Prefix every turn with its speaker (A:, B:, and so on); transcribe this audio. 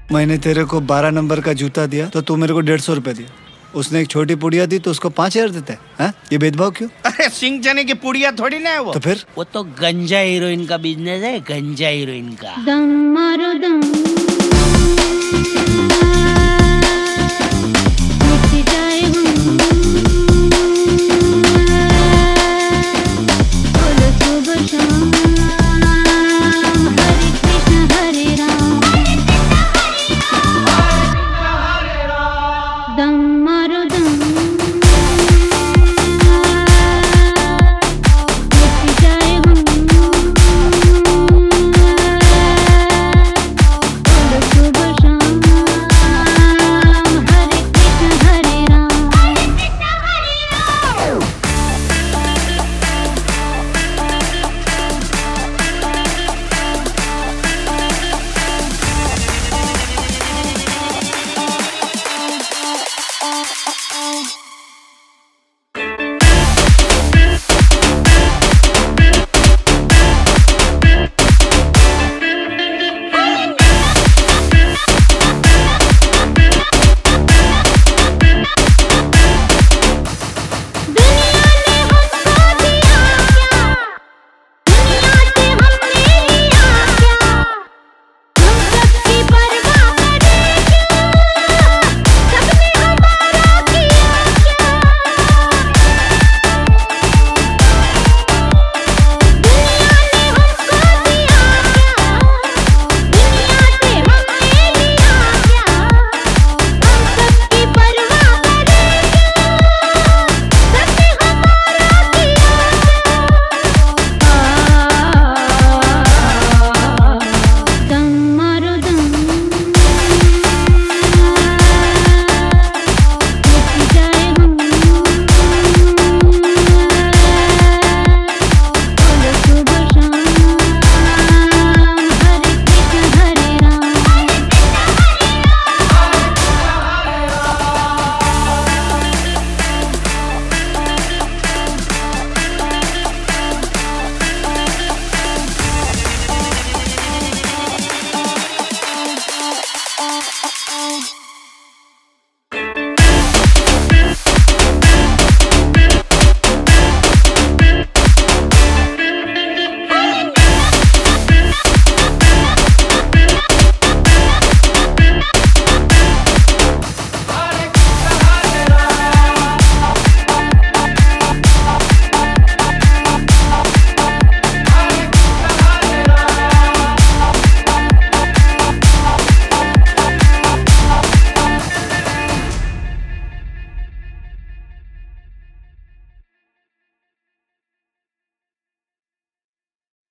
A: मैंने तेरे को 12 नंबर का जूता दिया तो तू मेरे को 150 रुपए दिया। उसने एक छोटी पुड़िया दी तो उसको 5000 देता है, हा? ये भेदभाव क्यों?
B: अरे सिंह चने की पुड़िया थोड़ी ना है वो।
A: तो फिर
C: वो तो गंजा हीरोइन का बिजनेस है, गंजा हीरोइन का।